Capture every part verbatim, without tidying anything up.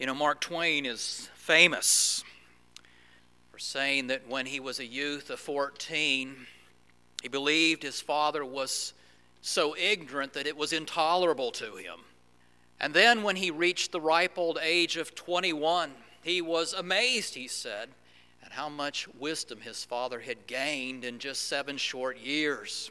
You know, Mark Twain is famous for saying that when he was a youth of fourteen, he believed his father was so ignorant that it was intolerable to him. And then when he reached the ripe old age of twenty-one, he was amazed, he said, at how much wisdom his father had gained in just seven short years.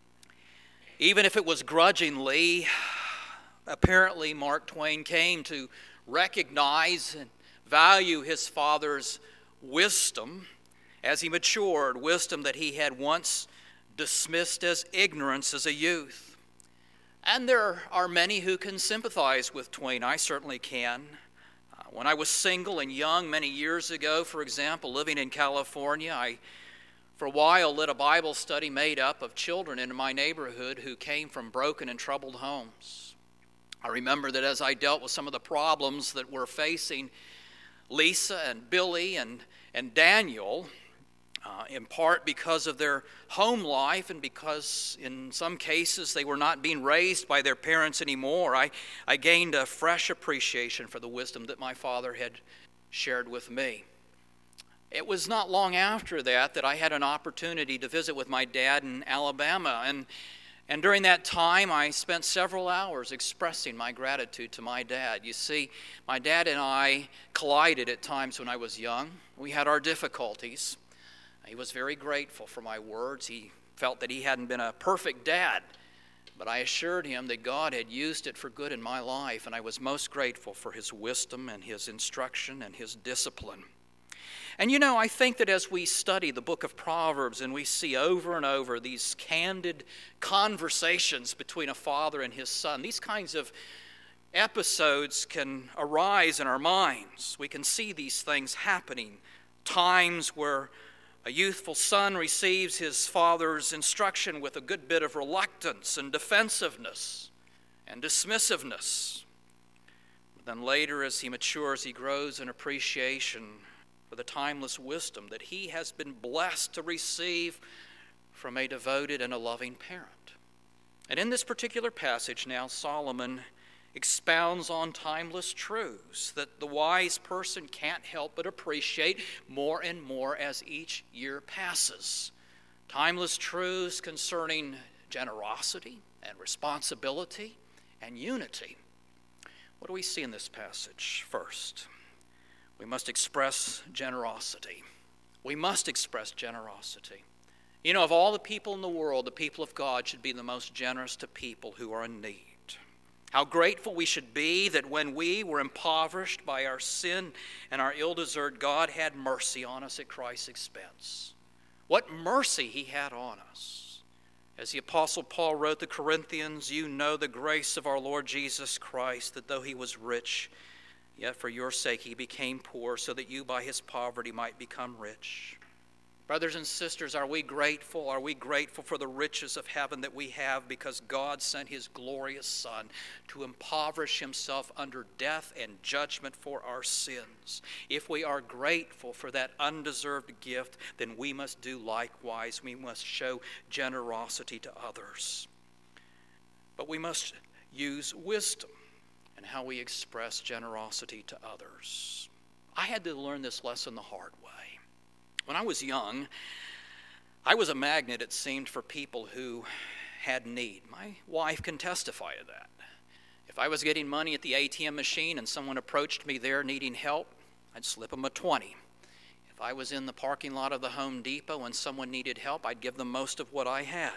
Even if it was grudgingly, apparently Mark Twain came to recognize and value his father's wisdom as he matured, wisdom that he had once dismissed as ignorance as a youth. And there are many who can sympathize with Twain. I certainly can. Uh, when I was single and young many years ago, for example, living in California, I for a while led a Bible study made up of children in my neighborhood who came from broken and troubled homes. I remember that as I dealt with some of the problems that were facing Lisa and Billy and, and Daniel, uh, in part because of their home life and because in some cases they were not being raised by their parents anymore, I, I gained a fresh appreciation for the wisdom that my father had shared with me. It was not long after that that I had an opportunity to visit with my dad in Alabama, and And during that time, I spent several hours expressing my gratitude to my dad. You see, my dad and I collided at times when I was young. We had our difficulties. He was very grateful for my words. He felt that he hadn't been a perfect dad, but I assured him that God had used it for good in my life, and I was most grateful for his wisdom and his instruction and his discipline. And you know, I think that as we study the book of Proverbs and we see over and over these candid conversations between a father and his son, these kinds of episodes can arise in our minds. We can see these things happening, times where a youthful son receives his father's instruction with a good bit of reluctance and defensiveness and dismissiveness. But then later, as he matures, he grows in appreciation for the timeless wisdom that he has been blessed to receive from a devoted and a loving parent. And in this particular passage now, Solomon expounds on timeless truths that the wise person can't help but appreciate more and more as each year passes. Timeless truths concerning generosity and responsibility and unity. What do we see in this passage? First, we must express generosity. We must express generosity. You know, of all the people in the world, the people of God should be the most generous to people who are in need. How grateful we should be that when we were impoverished by our sin and our ill-deserved, God had mercy on us at Christ's expense. What mercy he had on us. As the Apostle Paul wrote the Corinthians, you know the grace of our Lord Jesus Christ, that though he was rich, yet for your sake he became poor, so that you by his poverty might become rich. Brothers and sisters, are we grateful? Are we grateful for the riches of heaven that we have because God sent his glorious Son to impoverish himself under death and judgment for our sins? If we are grateful for that undeserved gift, then we must do likewise. We must show generosity to others. But we must use wisdom in how we express generosity to others. I had to learn this lesson the hard way. When I was young, I was a magnet, it seemed, for people who had need. My wife can testify to that. If I was getting money at the A T M machine and someone approached me there needing help, I'd slip them a twenty. If I was in the parking lot of the Home Depot and someone needed help, I'd give them most of what I had.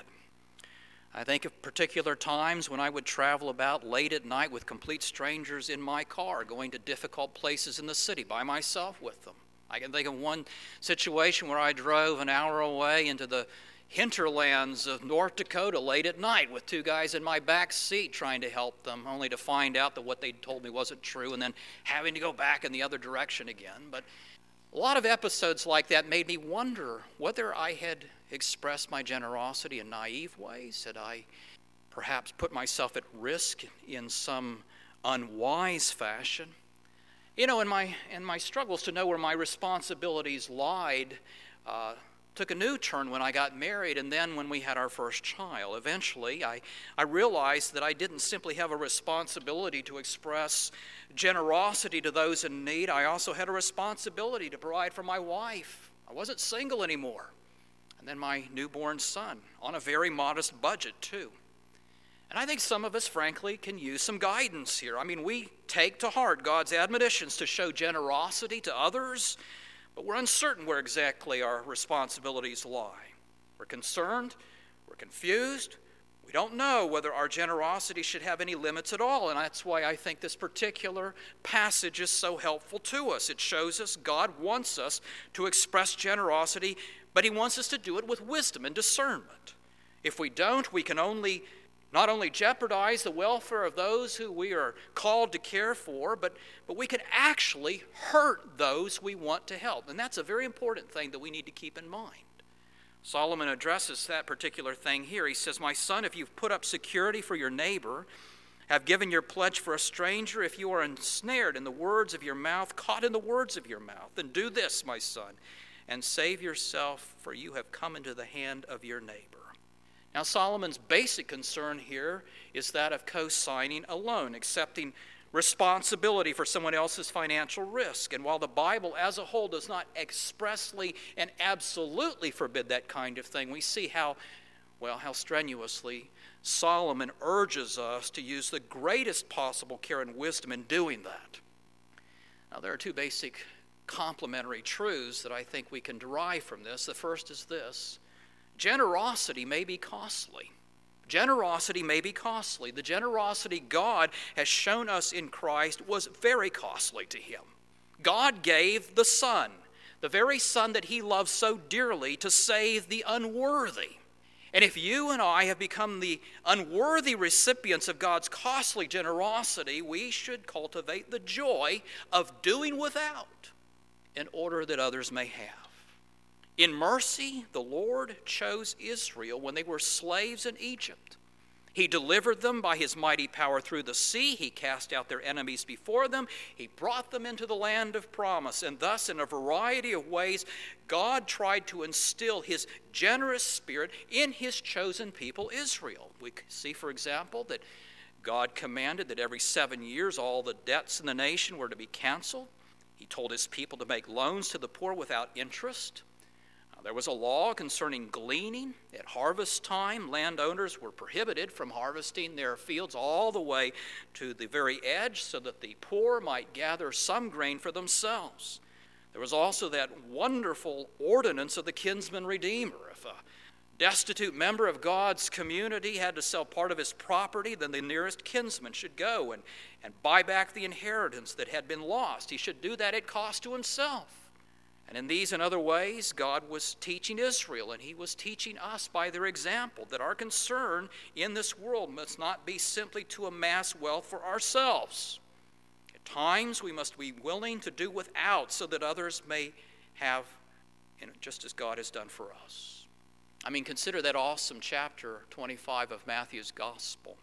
I think of particular times when I would travel about late at night with complete strangers in my car, going to difficult places in the city by myself with them. I can think of one situation where I drove an hour away into the hinterlands of North Dakota late at night with two guys in my back seat trying to help them, only to find out that what they'd told me wasn't true and then having to go back in the other direction again. But a lot of episodes like that made me wonder whether I had expressed my generosity in naive ways. Had I perhaps put myself at risk in some unwise fashion? You know, in my in my struggles to know where my responsibilities lied, uh, took a new turn when I got married and then when we had our first child. Eventually, I, I realized that I didn't simply have a responsibility to express generosity to those in need. I also had a responsibility to provide for my wife. I wasn't single anymore. And then my newborn son, on a very modest budget too. And I think some of us, frankly, can use some guidance here. I mean, we take to heart God's admonitions to show generosity to others, but we're uncertain where exactly our responsibilities lie. We're concerned, we're confused, we don't know whether our generosity should have any limits at all, and that's why I think this particular passage is so helpful to us. It shows us God wants us to express generosity, but he wants us to do it with wisdom and discernment. If we don't, we can only not only jeopardize the welfare of those who we are called to care for, but, but we can actually hurt those we want to help. And that's a very important thing that we need to keep in mind. Solomon addresses that particular thing here. He says, "My son, if you've put up security for your neighbor, have given your pledge for a stranger, if you are ensnared in the words of your mouth, caught in the words of your mouth, then do this, my son, and save yourself, for you have come into the hand of your neighbor." Now, Solomon's basic concern here is that of co-signing a loan, accepting responsibility for someone else's financial risk. And while the Bible as a whole does not expressly and absolutely forbid that kind of thing, we see how, well, how strenuously Solomon urges us to use the greatest possible care and wisdom in doing that. Now, there are two basic complementary truths that I think we can derive from this. The first is this: generosity may be costly. Generosity may be costly. The generosity God has shown us in Christ was very costly to him. God gave the Son, the very Son that he loved so dearly, to save the unworthy. And if you and I have become the unworthy recipients of God's costly generosity, we should cultivate the joy of doing without in order that others may have. In mercy, the Lord chose Israel when they were slaves in Egypt. He delivered them by his mighty power through the sea. He cast out their enemies before them. He brought them into the land of promise. And thus, in a variety of ways, God tried to instill his generous spirit in his chosen people, Israel. We see, for example, that God commanded that every seven years all the debts in the nation were to be canceled. He told his people to make loans to the poor without interest. There was a law concerning gleaning. At harvest time, landowners were prohibited from harvesting their fields all the way to the very edge so that the poor might gather some grain for themselves. There was also that wonderful ordinance of the kinsman redeemer. If a destitute member of God's community had to sell part of his property, then the nearest kinsman should go and, and buy back the inheritance that had been lost. He should do that at cost to himself. And in these and other ways, God was teaching Israel, and he was teaching us by their example that our concern in this world must not be simply to amass wealth for ourselves. At times, we must be willing to do without so that others may have, you know, just as God has done for us. I mean, consider that awesome chapter twenty-five of Matthew's Gospel.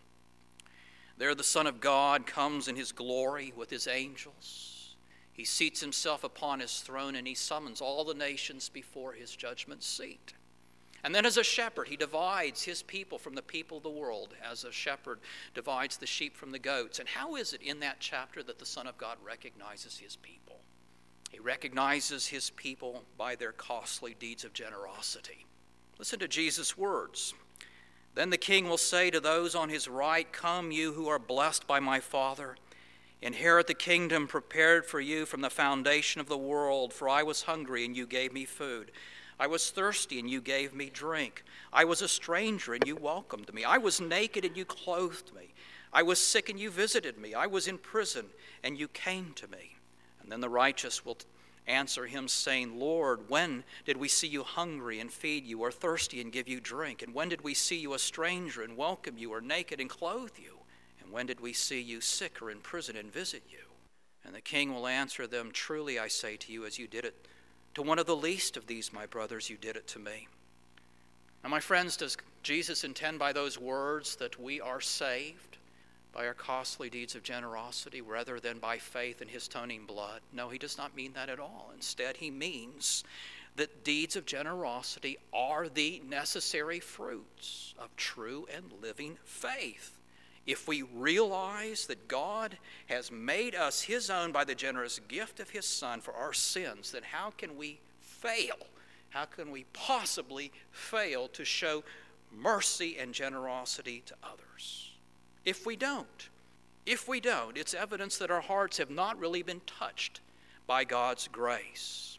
There the Son of God comes in his glory with his angels. He seats himself upon his throne, and he summons all the nations before his judgment seat. And then as a shepherd, he divides his people from the people of the world, as a shepherd divides the sheep from the goats. And how is it in that chapter that the Son of God recognizes his people? He recognizes his people by their costly deeds of generosity. Listen to Jesus' words. "Then the king will say to those on his right, 'Come, you who are blessed by my Father, inherit the kingdom prepared for you from the foundation of the world. For I was hungry, and you gave me food. I was thirsty, and you gave me drink. I was a stranger, and you welcomed me. I was naked, and you clothed me. I was sick, and you visited me. I was in prison, and you came to me.' And then the righteous will answer him, saying, 'Lord, when did we see you hungry and feed you, or thirsty and give you drink? And when did we see you a stranger and welcome you, or naked and clothe you? When did we see you sick or in prison and visit you?' And the king will answer them, 'Truly I say to you, as you did it to one of the least of these my brothers, you did it to me.'" Now, my friends, does Jesus intend by those words that we are saved by our costly deeds of generosity rather than by faith in his atoning blood? No, he does not mean that at all. Instead, he means that deeds of generosity are the necessary fruits of true and living faith. If we realize that God has made us his own by the generous gift of his Son for our sins, then how can we fail? How can we possibly fail to show mercy and generosity to others? If we don't, if we don't, it's evidence that our hearts have not really been touched by God's grace.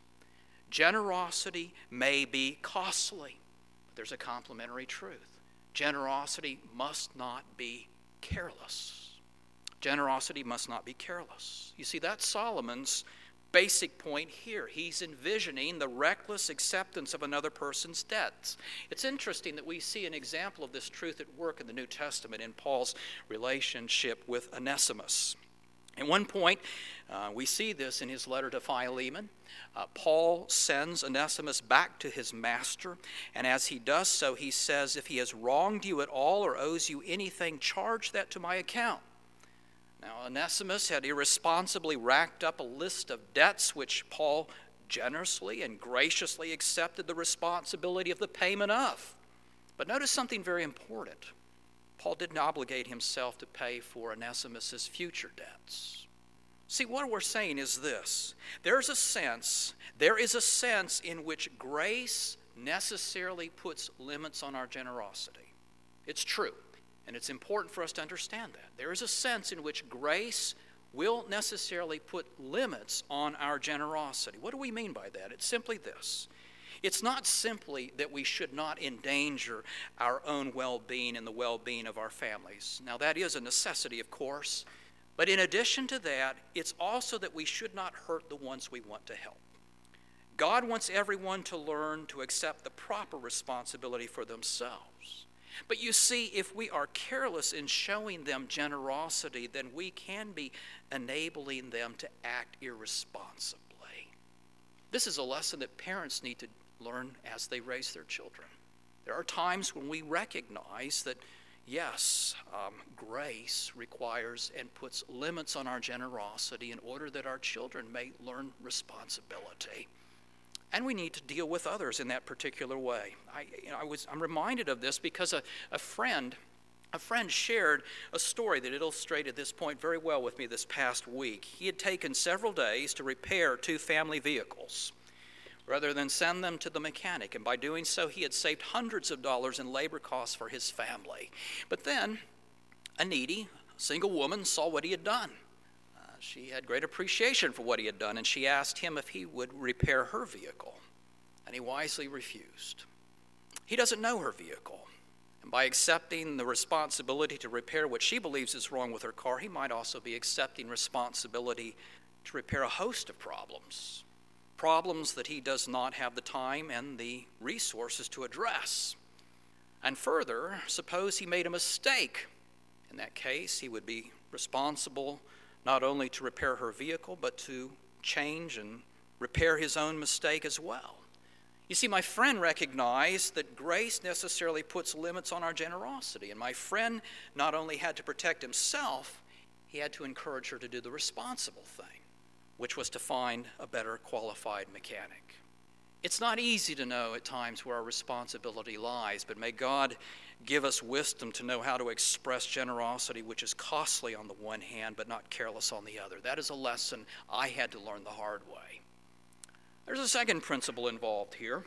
Generosity may be costly, but there's a complementary truth. Generosity must not be careless. Generosity must not be careless. You see, that's Solomon's basic point here. He's envisioning the reckless acceptance of another person's debts. It's interesting that we see an example of this truth at work in the New Testament in Paul's relationship with Onesimus. At one point, uh, we see this in his letter to Philemon. Uh, Paul sends Onesimus back to his master, and as he does so, he says, if he has wronged you at all or owes you anything, charge that to my account. Now, Onesimus had irresponsibly racked up a list of debts which Paul generously and graciously accepted the responsibility of the payment of. But notice something very important. Paul didn't obligate himself to pay for Onesimus' future debts. See, what we're saying is this. There's a sense, there is a sense in which grace necessarily puts limits on our generosity. It's true. And it's important for us to understand that. There is a sense in which grace will necessarily put limits on our generosity. What do we mean by that? It's simply this. It's not simply that we should not endanger our own well-being and the well-being of our families. Now, that is a necessity, of course. But in addition to that, it's also that we should not hurt the ones we want to help. God wants everyone to learn to accept the proper responsibility for themselves. But you see, if we are careless in showing them generosity, then we can be enabling them to act irresponsibly. This is a lesson that parents need to learn as they raise their children. There are times when we recognize that, yes, um, grace requires and puts limits on our generosity in order that our children may learn responsibility. And we need to deal with others in that particular way. I, you know, I was, I'm reminded of this because a, a friend, a friend shared a story that illustrated this point very well with me this past week. He had taken several days to repair two family vehicles rather than send them to the mechanic. And by doing so, he had saved hundreds of dollars in labor costs for his family. But then a needy, single woman saw what he had done. She had great appreciation for what he had done, and she asked him if he would repair her vehicle, and he wisely refused. He doesn't know her vehicle, and by accepting the responsibility to repair what she believes is wrong with her car, he might also be accepting responsibility to repair a host of problems, problems that he does not have the time and the resources to address. And further, suppose he made a mistake. In that case, he would be responsible not only to repair her vehicle, but to change and repair his own mistake as well. You see, my friend recognized that grace necessarily puts limits on our generosity, and my friend not only had to protect himself, he had to encourage her to do the responsible thing, which was to find a better qualified mechanic. It's not easy to know at times where our responsibility lies, but may God give us wisdom to know how to express generosity, which is costly on the one hand, but not careless on the other. That is a lesson I had to learn the hard way. There's a second principle involved here.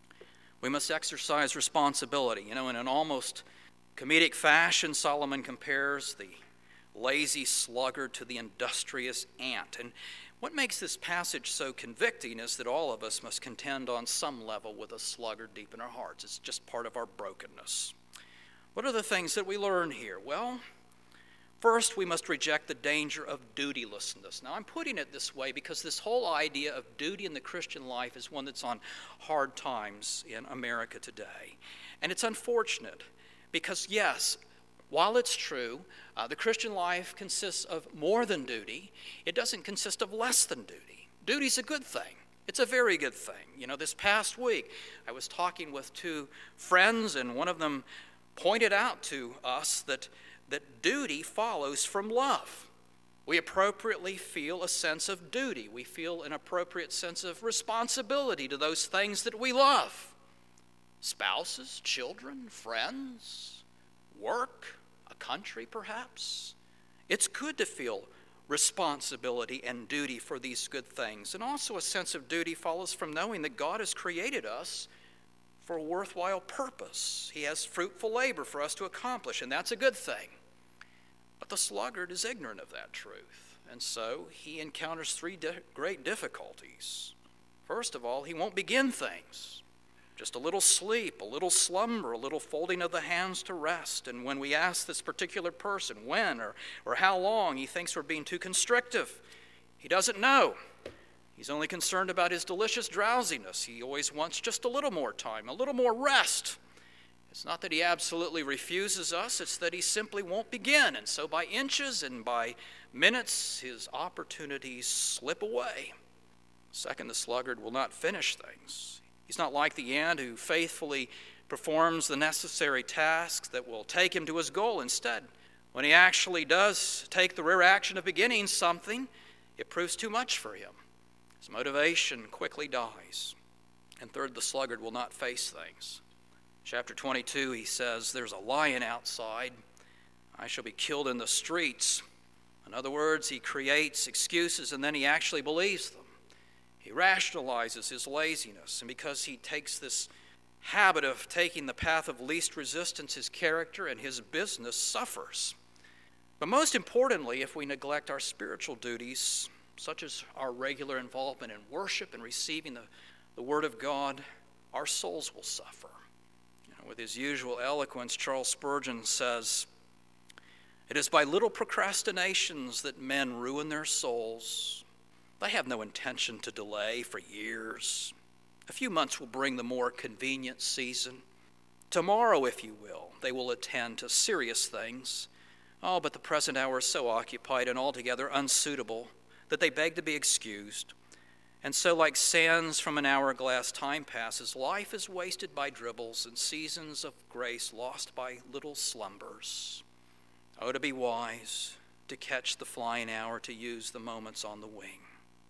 We must exercise responsibility. You know, in an almost comedic fashion, Solomon compares the lazy sluggard to the industrious ant. And what makes this passage so convicting is that all of us must contend on some level with a sluggard deep in our hearts. It's just part of our brokenness. What are the things that we learn here? Well, first, we must reject the danger of dutylessness. Now, I'm putting it this way because this whole idea of duty in the Christian life is one that's on hard times in America today. And it's unfortunate because, yes, while it's true, uh, the Christian life consists of more than duty, it doesn't consist of less than duty. Duty's a good thing. It's a very good thing. You know, this past week, I was talking with two friends, and one of them pointed out to us that, that duty follows from love. We appropriately feel a sense of duty. We feel an appropriate sense of responsibility to those things that we love. Spouses, children, friends, work, a country perhaps. It's good to feel responsibility and duty for these good things. And also a sense of duty follows from knowing that God has created us for a worthwhile purpose. He has fruitful labor for us to accomplish, and that's a good thing. But the sluggard is ignorant of that truth, and so he encounters three di- great difficulties. First of all, he won't begin things. Just a little sleep, a little slumber, a little folding of the hands to rest. And when we ask this particular person when or, or how long, he thinks we're being too constrictive. He doesn't know. He's only concerned about his delicious drowsiness. He always wants just a little more time, a little more rest. It's not that he absolutely refuses us, it's that he simply won't begin. And so by inches and by minutes, his opportunities slip away. Second, the sluggard will not finish things. He's not like the ant who faithfully performs the necessary tasks that will take him to his goal. Instead, when he actually does take the rare action of beginning something, it proves too much for him. His motivation quickly dies. And third, the sluggard will not face things. Chapter twenty-two, he says, "There's a lion outside. I shall be killed in the streets." In other words, he creates excuses and then he actually believes them. He rationalizes his laziness, and because he takes this habit of taking the path of least resistance, his character and his business suffers. But most importantly, if we neglect our spiritual duties, such as our regular involvement in worship and receiving the, the Word of God, our souls will suffer. You know, with his usual eloquence, Charles Spurgeon says, "It is by little procrastinations that men ruin their souls. They have no intention to delay for years. A few months will bring the more convenient season. Tomorrow, if you will, they will attend to serious things. Oh, but the present hour is so occupied and altogether unsuitable that they beg to be excused. And so, like sands from an hourglass, time passes. Life is wasted by dribbles and seasons of grace lost by little slumbers. Oh, to be wise, to catch the flying hour, to use the moments on the wing."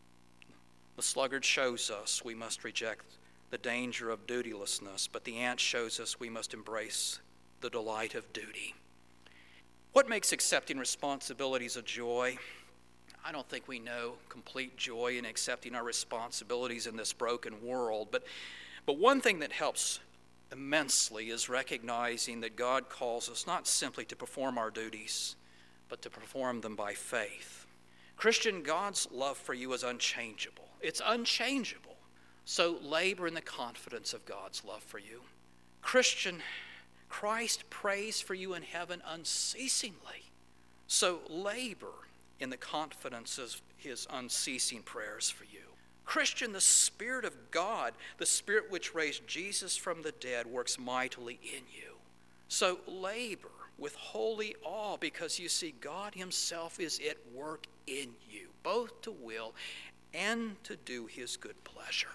The sluggard shows us we must reject the danger of dutilessness, but the ant shows us we must embrace the delight of duty. What makes accepting responsibilities a joy? I don't think we know complete joy in accepting our responsibilities in this broken world, but, but one thing that helps immensely is recognizing that God calls us not simply to perform our duties, but to perform them by faith. Christian, God's love for you is unchangeable. It's unchangeable. So labor in the confidence of God's love for you. Christian, Christ prays for you in heaven unceasingly. So labor in the confidence of his unceasing prayers for you. Christian, the Spirit of God, the Spirit which raised Jesus from the dead, works mightily in you. So labor with holy awe, because you see God himself is at work in you, both to will and to do his good pleasure.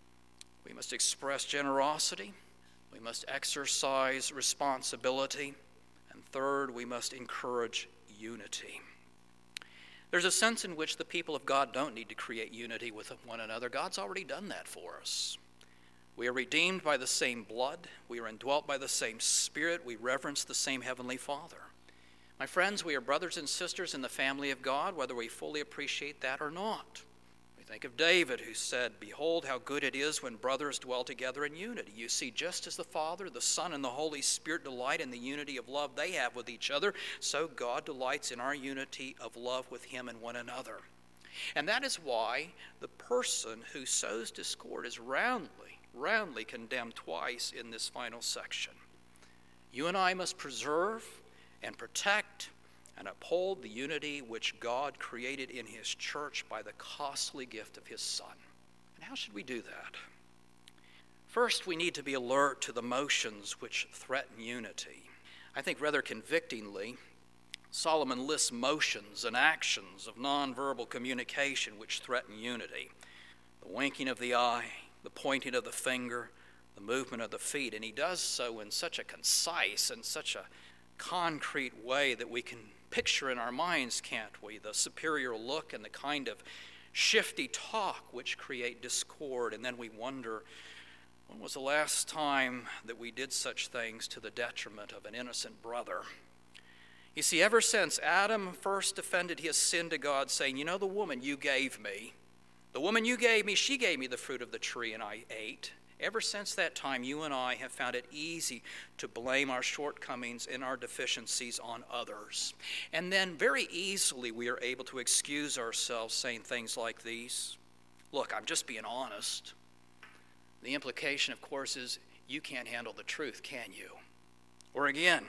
We must express generosity. We must exercise responsibility. And third, we must encourage unity. There's a sense in which the people of God don't need to create unity with one another. God's already done that for us. We are redeemed by the same blood. We are indwelt by the same Spirit. We reverence the same Heavenly Father. My friends, we are brothers and sisters in the family of God, whether we fully appreciate that or not. We think of David, who said, "Behold how good it is when brothers dwell together in unity." You see, just as the Father, the Son, and the Holy Spirit delight in the unity of love they have with each other, so God delights in our unity of love with him and one another. And that is why the person who sows discord is roundly, roundly condemned twice in this final section. You and I must preserve and protect and uphold the unity which God created in his church by the costly gift of his Son. And how should we do that? First, we need to be alert to the motions which threaten unity. I think rather convictingly, Solomon lists motions and actions of nonverbal communication which threaten unity. The winking of the eye, the pointing of the finger, the movement of the feet. And he does so in such a concise and such a concrete way that we can picture in our minds, can't we? The superior look and the kind of shifty talk which create discord. And then we wonder, when was the last time that we did such things to the detriment of an innocent brother? You see, ever since Adam first defended his sin to God, saying, you know, the woman you gave me, the woman you gave me, she gave me the fruit of the tree and I ate. Ever since that time, you and I have found it easy to blame our shortcomings and our deficiencies on others. And then very easily we are able to excuse ourselves saying things like these. Look, I'm just being honest. The implication, of course, is you can't handle the truth, can you? Or again,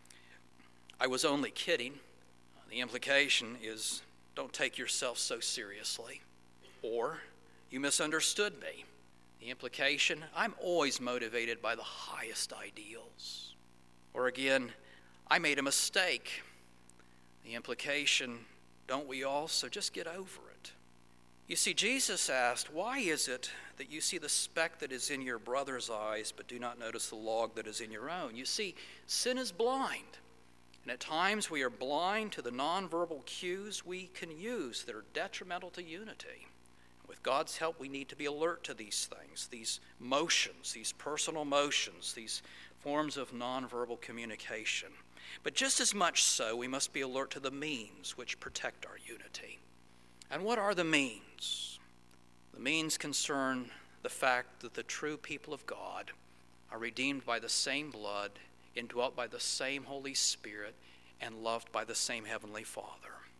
I was only kidding. The implication is don't take yourself so seriously. Or you misunderstood me. The implication, I'm always motivated by the highest ideals. Or again, I made a mistake. The implication, don't we all? So just get over it. You see, Jesus asked, why is it that you see the speck that is in your brother's eyes, but do not notice the log that is in your own? You see, sin is blind. And at times we are blind to the nonverbal cues we can use that are detrimental to unity. With God's help, we need to be alert to these things, these motions, these personal motions, these forms of nonverbal communication. But just as much so, we must be alert to the means which protect our unity. And what are the means? The means concern the fact that the true people of God are redeemed by the same blood, indwelt by the same Holy Spirit, and loved by the same Heavenly Father.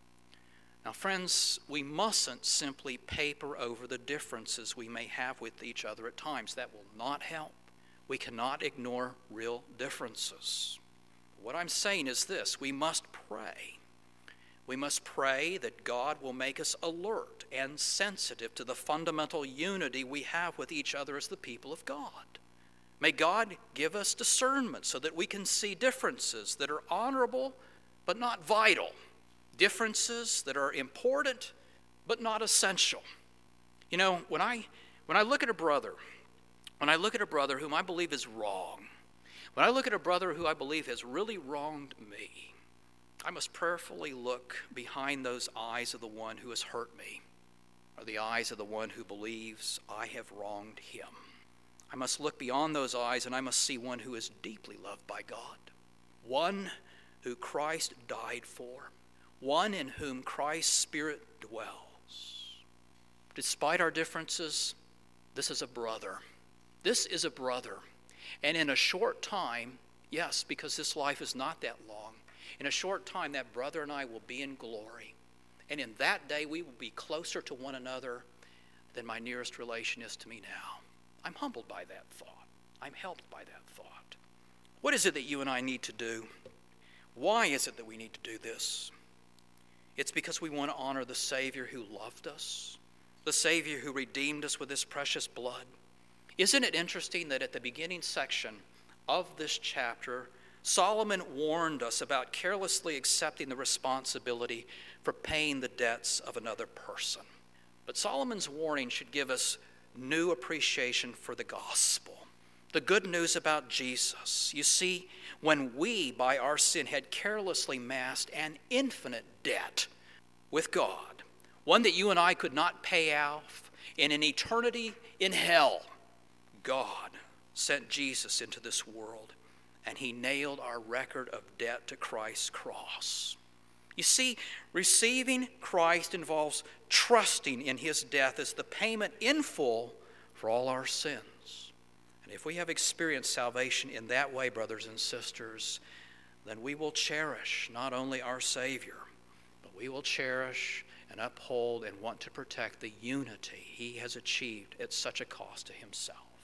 Now, friends, we mustn't simply paper over the differences we may have with each other at times. That will not help. We cannot ignore real differences. What I'm saying is this: we must pray. We must pray that God will make us alert and sensitive to the fundamental unity we have with each other as the people of God. May God give us discernment so that we can see differences that are honorable but not vital. Differences that are important but not essential. You know, when I when I look at a brother, when I look at a brother whom I believe is wrong, when I look at a brother who I believe has really wronged me, I must prayerfully look behind those eyes of the one who has hurt me, or the eyes of the one who believes I have wronged him. I must look beyond those eyes, and I must see one who is deeply loved by God, one who Christ died for, one in whom Christ's Spirit dwells. Despite our differences, this is a brother. This is a brother. And in a short time, yes, because this life is not that long, in a short time that brother and I will be in glory. And in that day we will be closer to one another than my nearest relation is to me now. I'm humbled by that thought. I'm helped by that thought. What is it that you and I need to do? Why is it that we need to do this? It's because we want to honor the Savior who loved us, the Savior who redeemed us with his precious blood. Isn't it interesting that at the beginning section of this chapter, Solomon warned us about carelessly accepting the responsibility for paying the debts of another person. But Solomon's warning should give us new appreciation for the gospel, the good news about Jesus. You see, when we, by our sin, had carelessly masked an infinite debt with God, one that you and I could not pay off, in an eternity in hell, God sent Jesus into this world, and he nailed our record of debt to Christ's cross. You see, receiving Christ involves trusting in his death as the payment in full for all our sins. And if we have experienced salvation in that way, brothers and sisters, then we will cherish not only our Savior, but we will cherish and uphold and want to protect the unity he has achieved at such a cost to himself.